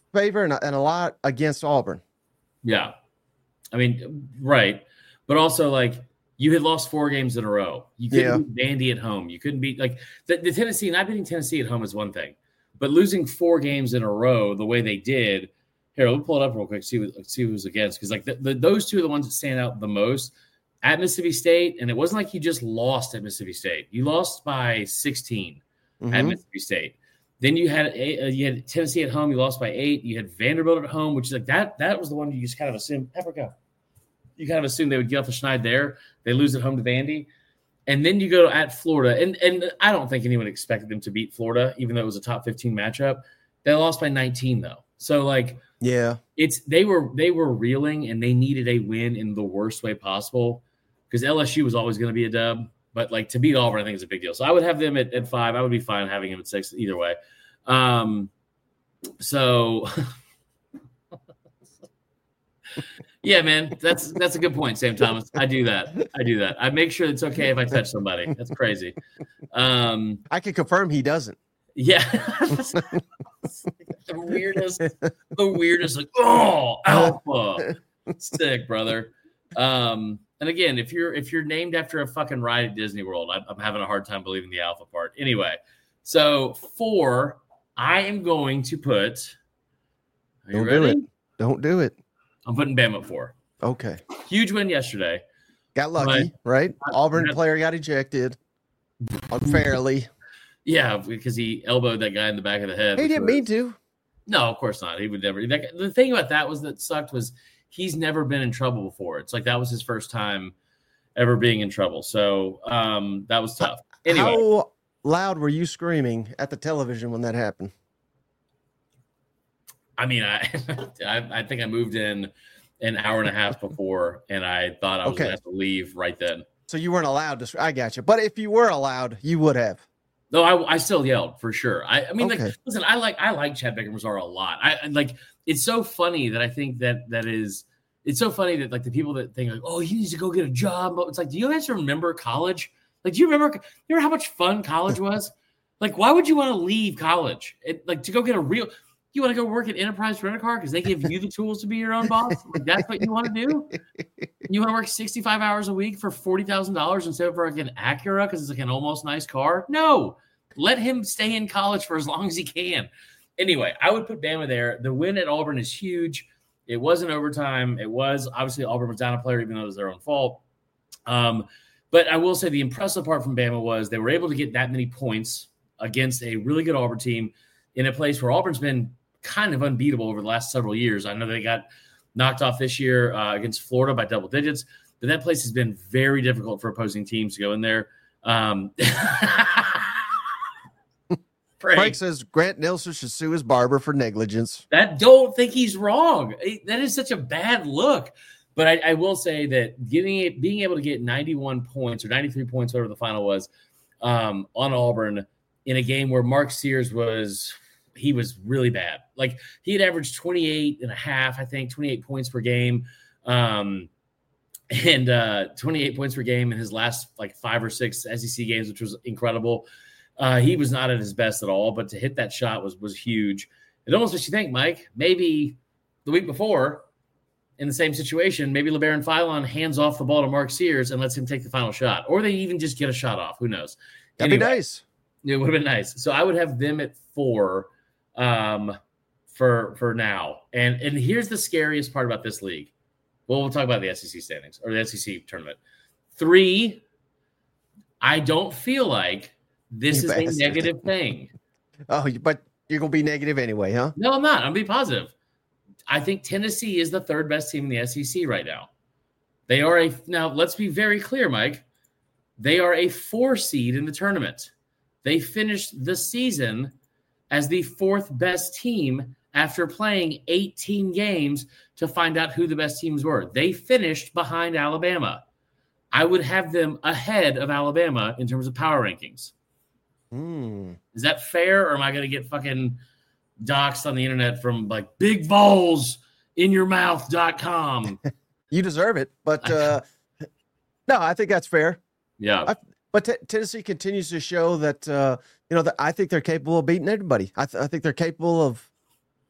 favor and, and a lot against Auburn. Yeah. I mean, right. But also, like, you had lost four games in a row. You couldn't Yeah. beat Vandy at home. You couldn't beat, like, the, the Tennessee, not beating Tennessee at home is one thing. But losing four games in a row the way they did, here, we'll pull it up real quick, see, what, see who's against. Because, like, the, the, those two are the ones that stand out the most. At Mississippi State, and it wasn't like you just lost at Mississippi State. You lost by sixteen Mm-hmm. at Mississippi State. Then you had a, uh, you had Tennessee at home. You lost by eight. You had Vanderbilt at home, which is like that. That was the one you just kind of assumed. Africa. You kind of assumed they would get off the schneid there. They lose at home to Vandy, and then you go at Florida. And and I don't think anyone expected them to beat Florida, even though it was a top fifteen matchup. They lost by nineteen though. So like, yeah, it's they were they were reeling, and they needed a win in the worst way possible because L S U was always going to be a dub. But, like, to beat Auburn, I think is a big deal. So I would have them at, at five. I would be fine having them at six either way. Um, so, yeah, man, that's that's a good point, Sam Thomas. I do that. I do that. I make sure it's okay if I touch somebody. That's crazy. Um, I can confirm he doesn't. Yeah. The weirdest, the weirdest, like, oh, alpha. Sick, brother. Um, and again, if you're if you're named after a fucking ride at Disney World, I'm, I'm having a hard time believing the alpha part. Anyway, so four, I am going to put. Are you Don't ready? do it. Don't do it. I'm putting Bama at four. Okay. Huge win yesterday. Got lucky, But- right? Auburn got- player got ejected unfairly. Yeah, because he elbowed that guy in the back of the head. He which didn't was- mean to. No, of course not. He would never. That, the thing about that was that sucked was he's never been in trouble before. It's like that was his first time ever being in trouble. So um, that was tough. Anyway, How loud were you screaming at the television when that happened? I mean, I, I I think I moved in an hour and a half before, and I thought I was Okay. going to have to leave right then. So you weren't allowed to. I got you. But if you were allowed, you would have. No, I, I still yelled for sure. I, I mean, Okay. like, listen, I like I like Chad Baker Mazara a lot. I I- like it's so funny that I think that that is it's so funny that like the people that think like, oh, he needs to go get a job. But it's like, do you guys remember college? Like, do you remember you remember how much fun college was? Like, why would you want to leave college? It, like to go get a real you want to go work at Enterprise Rent a Car because they give you the tools to be your own boss? Like, that's what you want to do? You want to work sixty-five hours a week for forty thousand dollars instead of for like an Acura because it's like an almost nice car? No. Let him stay in college for as long as he can. Anyway, I would put Bama there. The win at Auburn is huge. It wasn't overtime. It was obviously Auburn was down a player, even though it was their own fault. Um, but I will say the impressive part from Bama was they were able to get that many points against a really good Auburn team in a place where Auburn's been kind of unbeatable over the last several years. I know they got knocked off this year uh, against Florida by double digits, but that place has been very difficult for opposing teams to go in there. Um, Frank says Grant Nelson should sue his barber for negligence. That don't think he's wrong. That is such a bad look. But I, I will say that getting it, being able to get ninety-one points or ninety-three points, whatever the final was, um, on Auburn in a game where Mark Sears was he was really bad. Like he had averaged twenty-eight and a half, I think, twenty-eight points per game. Um, and uh, twenty-eight points per game in his last like five or six S E C games, which was incredible. Uh, he was not at his best at all, but to hit that shot was was huge. It almost makes you think, Mike, maybe the week before in the same situation, maybe LeBaron Philon hands off the ball to Mark Sears and lets him take the final shot, or they even just get a shot off. Who knows? That'd Anyway, be nice. It would have been nice. So I would have them at four um, for for now. And and here's the scariest part about this league. Well, we'll talk about the S E C standings or the S E C tournament. Three, I don't feel like this You is bastard. a negative thing. Oh, you- but you're going to be negative anyway, huh? No, I'm not. I'm being positive. I think Tennessee is the third best team in the S E C right now. They are a now. Let's be very clear, Mike. They are a four seed in the tournament. They finished the season as the fourth best team after playing eighteen games to find out who the best teams were. They finished behind Alabama. I would have them ahead of Alabama in terms of power rankings. Hmm. Is that fair, or am I going to get fucking doxxed on the internet from like big balls in your mouth dot com? You deserve it, but uh, no, I think that's fair. Yeah. I- But t- Tennessee continues to show that uh, you know that I think they're capable of beating anybody. I, th- I think they're capable of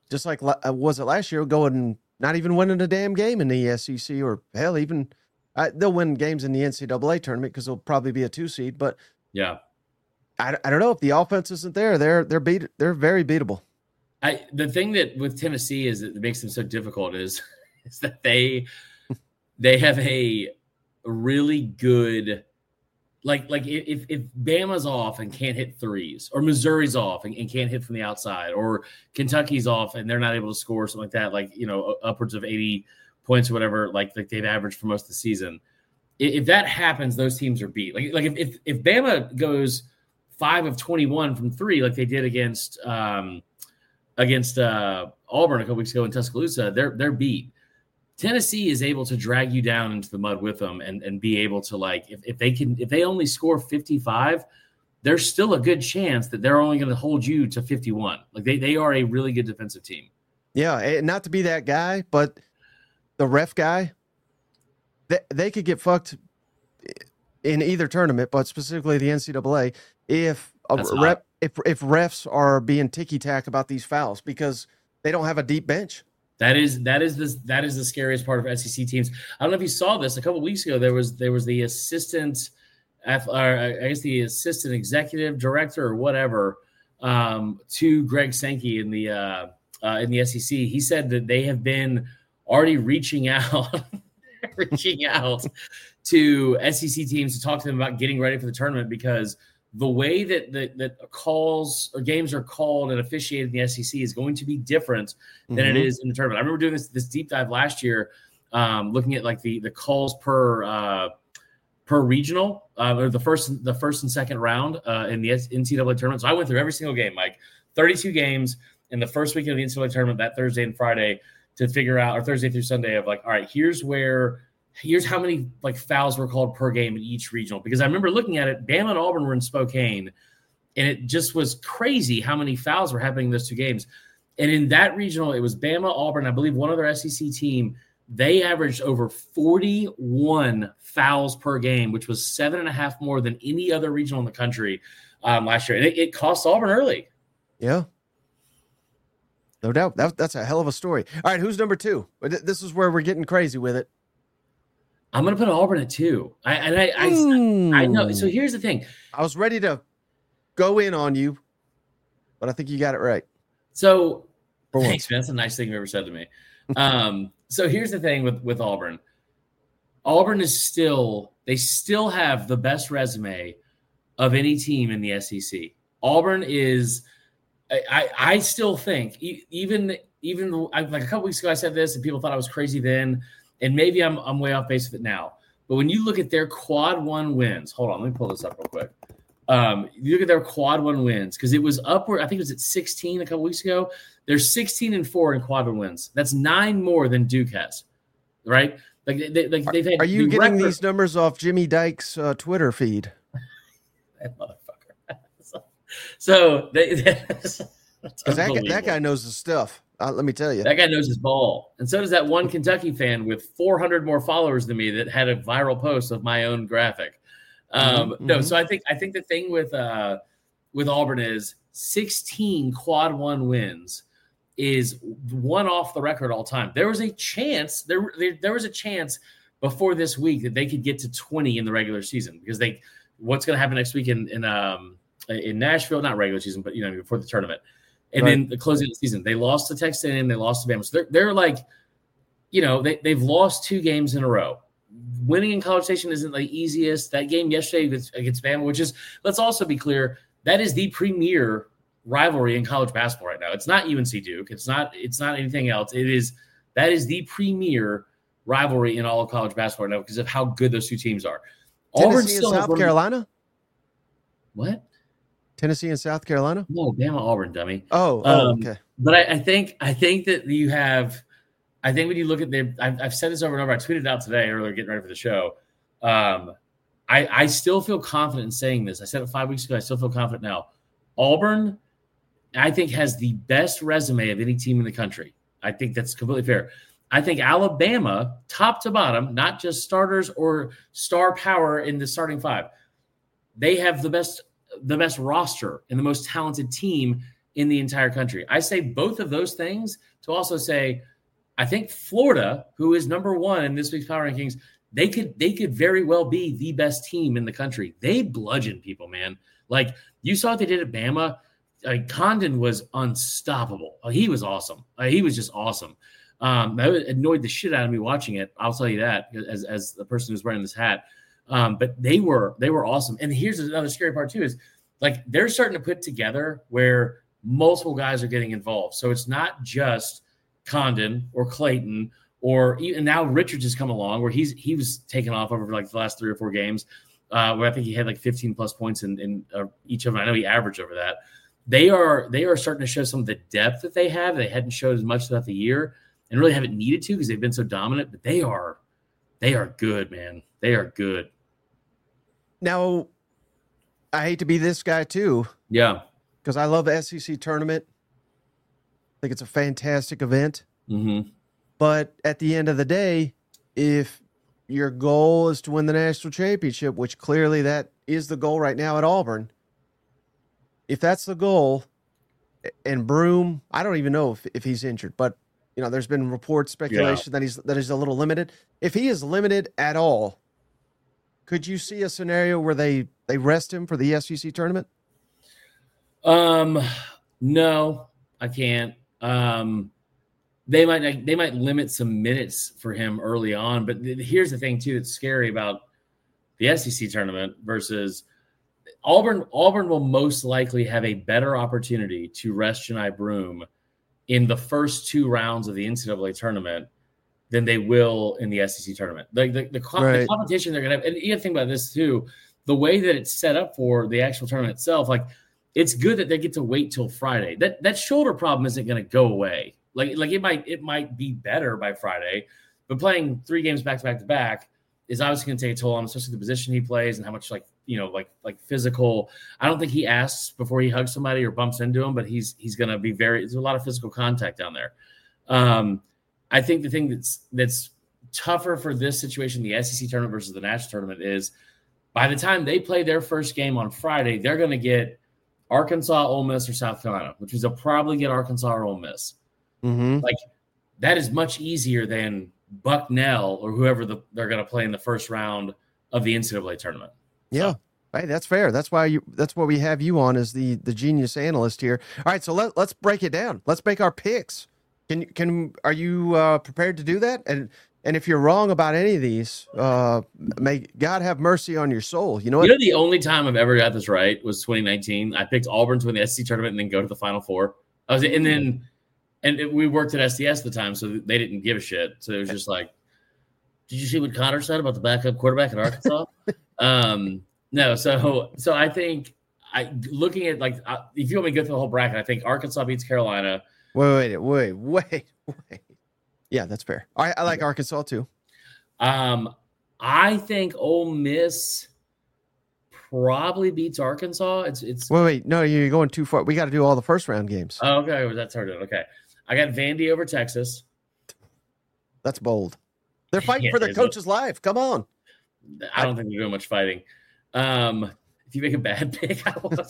just like uh, was it last year, going not even winning a damn game in the S E C, or hell, even uh, they'll win games in the N C double A tournament because they'll probably be a two seed. But yeah, I, I don't know if the offense isn't there. They're they're beat they're very beatable. I the thing that with Tennessee is that makes them so difficult is is that they they have a really good. Like, like if if Bama's off and can't hit threes, or Missouri's off and, and can't hit from the outside, or Kentucky's off and they're not able to score, something like that, like, you know, upwards of eighty points or whatever, like, like they've averaged for most of the season. If that happens, those teams are beat. Like, like if if, if Bama goes five of twenty-one from three, like they did against um, against uh, Auburn a couple weeks ago in Tuscaloosa, they're they're beat. Tennessee is able to drag you down into the mud with them and, and be able to, like, if, if they can, if they only score fifty-five, there's still a good chance that they're only going to hold you to fifty-one. Like they, they are a really good defensive team. Yeah. Not to be that guy, but the ref guy, they, they could get fucked in either tournament, but specifically the N C double A, if a rep, if, if refs are being ticky tack about these fouls because they don't have a deep bench. That is that is the that is the scariest part of S E C teams. I don't know if you saw this a couple of weeks ago. There was there was the assistant, or I guess the assistant executive director or whatever, um, to Greg Sankey in the uh, uh, in the S E C. He said that they have been already reaching out, reaching out to S E C teams to talk to them about getting ready for the tournament because the way that that, that calls or games are called and officiated in the S E C is going to be different than mm-hmm. it is in the tournament. I remember doing this this deep dive last year, um, looking at like the the calls per uh, per regional uh, or the first the first and second round uh, in the N C double A tournament. So I went through every single game, like thirty-two games in the first weekend of the N C double A tournament that Thursday and Friday to figure out, or Thursday through Sunday, of like, all right, here's where. Here's how many like fouls were called per game in each regional. Because I remember looking at it, Bama and Auburn were in Spokane, and it just was crazy how many fouls were happening in those two games. And in that regional, it was Bama, Auburn, I believe one other S E C team. They averaged over forty-one fouls per game, which was seven and a half more than any other regional in the country um, last year. And it, it cost Auburn early. Yeah. No doubt. That, that's a hell of a story. All right, who's number two? This is where we're getting crazy with it. I'm going to put Auburn at two. I, and I, I, mm. I know. So here's the thing. I was ready to go in on you, but I think you got it right. So thanks, man. That's a nice thing you ever said to me. Um, so here's the thing with, with Auburn. Auburn is still, they still have the best resume of any team in the S E C. Auburn is, I, I, I still think, even, even like a couple weeks ago, I said this and people thought I was crazy then. And maybe I'm I'm way off base with it now. But when you look at their quad one wins, hold on, let me pull this up real quick. Um, you look at their quad one wins, because it was upward, I think it was at sixteen a couple weeks ago. They're sixteen and four in quad one wins. That's nine more than Duke has, right? Like, they, like they've had. Are you the getting record- these numbers off Jimmy Dykes' uh, Twitter feed? That motherfucker. so, so they, because that, that guy knows the stuff. Uh, let me tell you. That guy knows his ball. And so does that one Kentucky fan with four hundred more followers than me that had a viral post of my own graphic. Um, mm-hmm. No, so I think I think the thing with uh, with Auburn is sixteen quad one wins is one off the record all time. There was a chance, there, there, there was a chance before this week that they could get to twenty in the regular season, because they what's going to happen next week in in, um, in Nashville, not regular season, but you know before the tournament. And right. then the closing of the season, they lost to Texas A and M, they lost to Bama. So they're, they're like, you know, they, they've lost two games in a row. Winning in College Station isn't the easiest. That game yesterday against, against Bama, which is, let's also be clear, that is the premier rivalry in college basketball right now. It's not U N C Duke. It's not, it's not anything else. It is, that is the premier rivalry in all of college basketball right now because of how good those two teams are. Tennessee Auburn still and South Carolina? What? Tennessee and South Carolina? No, Bama, Auburn, dummy. Oh, oh um, okay. But I, I think I think that you have – I think when you look at the – I've, I've said this over and over. I tweeted it out today earlier getting ready for the show. Um, I, I still feel confident in saying this. I said it five weeks ago. I still feel confident now. Auburn, I think, has the best resume of any team in the country. I think that's completely fair. I think Alabama, top to bottom, not just starters or star power in the starting five, they have the best – the best roster and the most talented team in the entire country. I say both of those things to also say, I think Florida, who is number one in this week's power rankings, they could they could very well be the best team in the country. They bludgeon people, man. Like you saw what they did at Bama. Like Condon was unstoppable. Uh, he was awesome. Uh, he was just awesome. Um, that annoyed the shit out of me watching it. I'll tell you that as as the person who's wearing this hat. Um, but they were they were awesome. And here's another scary part too is like they're starting to put together where multiple guys are getting involved. So it's not just Condon or Clayton or even now Richards has come along where he's he was taken off over like the last three or four games uh, where I think he had like fifteen plus points in, in uh, each of them. I know he averaged over that. They are they are starting to show some of the depth that they have. They hadn't showed as much throughout the year and really haven't needed to because they've been so dominant. But they are they are good, man. They are good. Now, I hate to be this guy too. Yeah. Because I love the S E C tournament. I think it's a fantastic event. Mm-hmm. But at the end of the day, if your goal is to win the national championship, which clearly that is the goal right now at Auburn, if that's the goal, and Broome, I don't even know if, if he's injured, but you know, there's been reports, speculation yeah. that he's that he's a little limited. If he is limited at all, could you see a scenario where they, they rest him for the S E C tournament? Um, no, I can't. Um, they might they might limit some minutes for him early on, but th- here's the thing too that's scary about the S E C tournament versus Auburn. Auburn will most likely have a better opportunity to rest Johni Broome in the first two rounds of the N C double A tournament than they will in the S E C tournament. Like the, the, the, right. the competition they're going to have, and you have to think about this too, the way that it's set up for the actual tournament itself, like it's good that they get to wait till Friday. That that shoulder problem isn't going to go away. Like like it might it might be better by Friday, but playing three games back to back to back is obviously going to take a toll on him, especially the position he plays and how much like you know like like physical. I don't think he asks before he hugs somebody or bumps into him, but he's he's going to be very. There's a lot of physical contact down there. Um, I think the thing that's that's tougher for this situation, the S E C tournament versus the national tournament, is by the time they play their first game on Friday, they're going to get Arkansas, Ole Miss, or South Carolina, which is they'll probably get Arkansas or Ole Miss. Mm-hmm. Like that is much easier than Bucknell or whoever the, they're going to play in the first round of the N C double A tournament. Yeah, so. Hey, that's fair. That's why you. That's what we have you on as the the genius analyst here. All right, so let let's break it down. Let's make our picks. Can can are you uh, prepared to do that? And and if you're wrong about any of these, uh, may God have mercy on your soul. You know what? You know, the only time I've ever got this right was twenty nineteen. I picked Auburn to win the S E C tournament and then go to the Final Four. I was, and then, and it, we worked at S D S at the time, so they didn't give a shit. So it was just like, did you see what Connor said about the backup quarterback at Arkansas? um, no, so so I think I looking at like uh, if you want me to go through the whole bracket, I think Arkansas beats Carolina. Wait, wait, wait, wait, wait. Yeah, that's fair. I, I like Arkansas too. Um, I think Ole Miss probably beats Arkansas. It's it's. Wait, wait, no, you're going too far. We got to do all the first round games. Oh, okay, that's hard to do. Okay, I got Vandy over Texas. That's bold. They're fighting yeah, for their coach's life. Come on. I don't think they're doing much fighting. Um, if you make a bad pick, I will.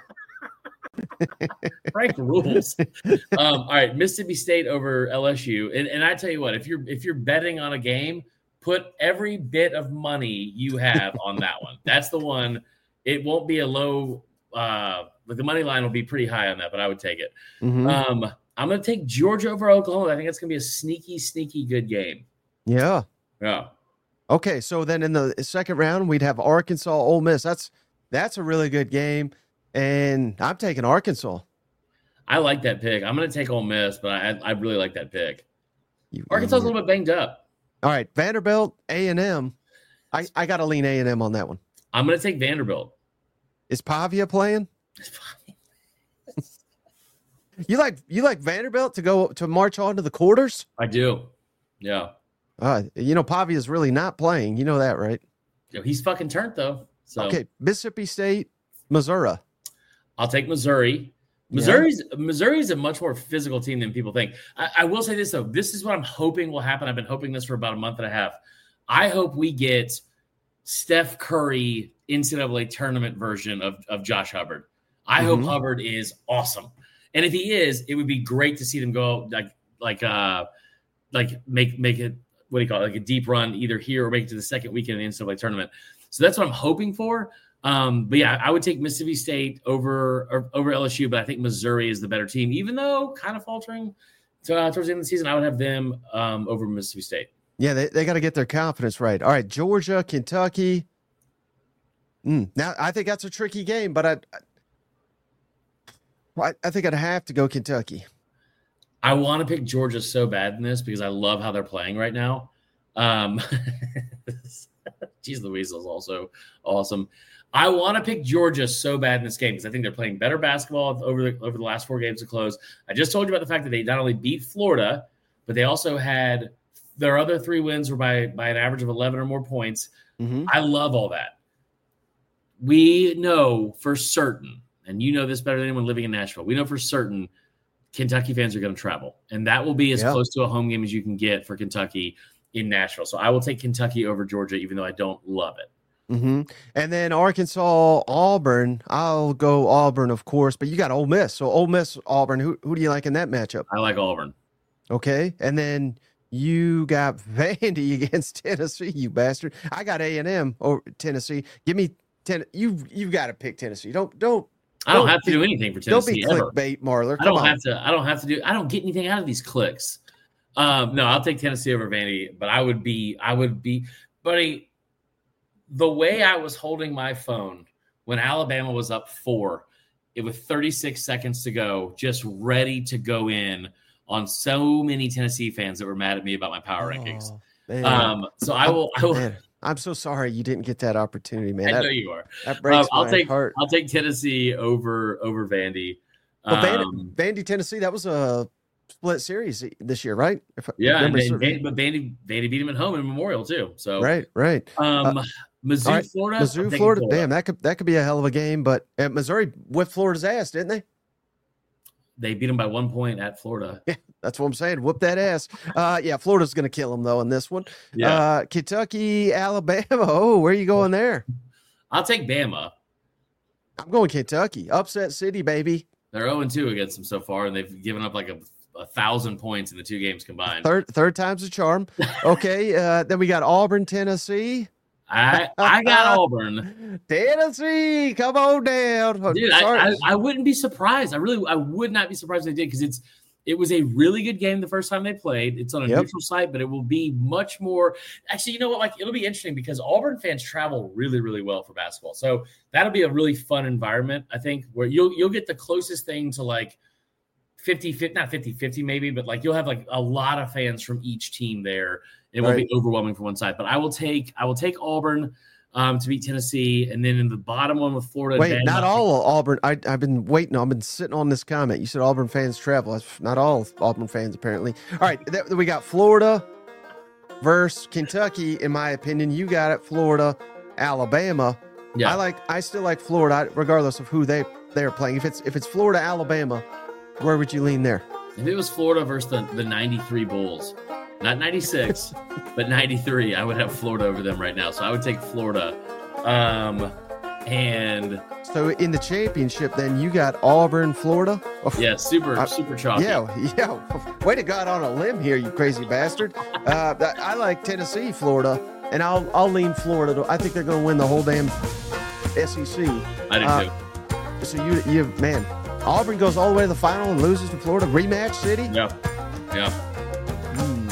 Frank rules. Um, all right, Mississippi State over L S U, and, and I tell you what, if you're if you're betting on a game, put every bit of money you have on that one. That's the one. It won't be a low, uh, but the money line will be pretty high on that. But I would take it. Mm-hmm. Um, I'm going to take Georgia over Oklahoma. I think it's going to be a sneaky, sneaky good game. Yeah. Yeah. Okay, so then in the second round, we'd have Arkansas, Ole Miss. That's that's a really good game. And I'm taking Arkansas. I like that pick. I'm going to take Ole Miss, but I I really like that pick. You, Arkansas is a little bit banged up. All right, Vanderbilt, A and M. I, I got to lean A and M on that one. I'm going to take Vanderbilt. Is Pavia playing? you like you like Vanderbilt to go to march on to the quarters? I do. Yeah. Uh, you know, Pavia's really not playing. You know that, right? Yo, he's fucking turned, though. So. Okay, Mississippi State, Missouri. I'll take Missouri. Missouri's yeah. Missouri's a much more physical team than people think. I, I will say this, though. This is what I'm hoping will happen. I've been hoping this for about a month and a half. I hope we get Steph Curry N C double A tournament version of, of Josh Hubbard. I mm-hmm. hope Hubbard is awesome. And if he is, it would be great to see them go like like uh like make make it what do you call it like a deep run either here or make it to the second weekend of the N C double A tournament. So that's what I'm hoping for. Um, but yeah, I would take Mississippi State over or, over L S U, but I think Missouri is the better team, even though kind of faltering to, uh, towards the end of the season. I would have them um, over Mississippi State. Yeah, they, they got to get their confidence right. All right, Georgia, Kentucky. Mm, now, I think that's a tricky game, but I, I, I think I'd have to go Kentucky. I want to pick Georgia so bad in this because I love how they're playing right now. Um, geez, Louise is also awesome. I want to pick Georgia so bad in this game because I think they're playing better basketball over the over the last four games to close. I just told you about the fact that they not only beat Florida, but they also had their other three wins were by, by an average of eleven or more points. Mm-hmm. I love all that. We know for certain, and you know this better than anyone living in Nashville, we know for certain Kentucky fans are going to travel, and that will be as yeah. close to a home game as you can get for Kentucky in Nashville. So I will take Kentucky over Georgia, even though I don't love it. Mm-hmm. And then Arkansas, Auburn. I'll go Auburn, of course, but you got Ole Miss. So Ole Miss, Auburn. Who who do you like in that matchup? I like Auburn. Okay, and then you got Vandy against Tennessee. You bastard! I got A and M or Tennessee. Give me ten. You you've got to pick Tennessee. Don't don't. I don't, don't have to be, do anything for Tennessee. Don't be clickbait, Marler. Come I don't on. have to. I don't have to do. I don't get anything out of these clicks. Um, no, I'll take Tennessee over Vandy, but I would be. I would be, buddy. The way I was holding my phone when Alabama was up four, it with thirty-six seconds to go, just ready to go in on so many Tennessee fans that were mad at me about my power oh, rankings. Man. Um, so I will. I will man. I'm so sorry you didn't get that opportunity, man. I that, know you are. That breaks um, I'll my take, heart. I'll take Tennessee over over Vandy. Well, Vandy, um, Vandy, Tennessee. That was a split series this year, right? If yeah, and Vandy, but Vandy, Vandy beat him at home in Memorial too. So right, right. Um, uh, Mizzou, right. Florida. Mizzou, Florida. Florida. Damn, that could that could be a hell of a game. But uh, Missouri whipped Florida's ass, didn't they? They beat them by one point at Florida. Yeah, that's what I'm saying. Whoop that ass. Uh, yeah, Florida's going to kill them though in this one. Yeah. Uh, Kentucky, Alabama. Oh, where are you going there? I'll take Bama. I'm going Kentucky. Upset City, baby. They're oh and two against them so far, and they've given up like a. A thousand points in the two games combined. Third, third time's a charm. Okay, uh, then we got Auburn, Tennessee. I I got Auburn, Tennessee. Come on down, dude. I, I I wouldn't be surprised. I really I would not be surprised if they did because it's it was a really good game the first time they played. It's on a yep. neutral site, but it will be much more. Actually, you know what? Like it'll be interesting because Auburn fans travel really really well for basketball, so that'll be a really fun environment. I think where you'll you'll get the closest thing to like. fifty, fifty, not fifty, fifty maybe, but like you'll have like a lot of fans from each team there. It won't right. be overwhelming for one side, but I will take I will take Auburn um, to beat Tennessee, and then in the bottom one with Florida. Wait, not all Auburn. I, I've been waiting. I've been sitting on this comment. You said Auburn fans travel. That's not all Auburn fans apparently. All right, th- we got Florida versus Kentucky. In my opinion, you got it. Florida, Alabama. Yeah, I like. I still like Florida, regardless of who they they're playing. If it's if it's Florida, Alabama. Where would you lean there? If it was Florida versus the, the ninety-three Bulls, not ninety-six, but ninety-three, I would have Florida over them right now. So I would take Florida. Um, and so in the championship, then you got Auburn, Florida. Yeah, super, uh, super chalky. Yeah, yeah. Way to go out on a limb here, you crazy bastard. Uh, I like Tennessee, Florida, and I'll I'll lean Florida. I think they're going to win the whole damn S E C. I do uh, too. So you you man. Auburn goes all the way to the final and loses to Florida. Rematch city? Yeah. Yeah. Mm.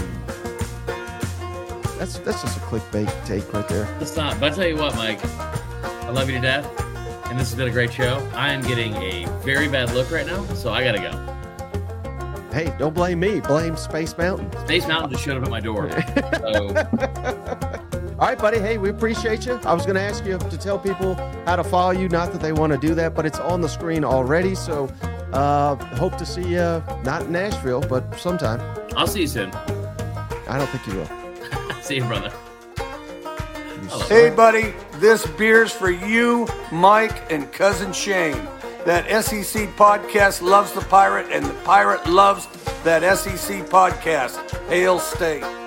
That's that's just a clickbait take right there. It's not. But I tell you what, Mike, I love you to death. And this has been a great show. I am getting a very bad look right now, so I got to go. Hey, don't blame me. Blame Space Mountain. Space Mountain just showed up at my door. So. All right, buddy. Hey, we appreciate you. I was going to ask you to tell people how to follow you. Not that they want to do that, but it's on the screen already. So uh, hope to see you, not in Nashville, but sometime. I'll see you soon. I don't think you will. See you, brother. Hey, buddy. This beer's for you, Mike, and Cousin Shane. That S E C podcast loves the Pirate, and the Pirate loves that S E C podcast. Hail State.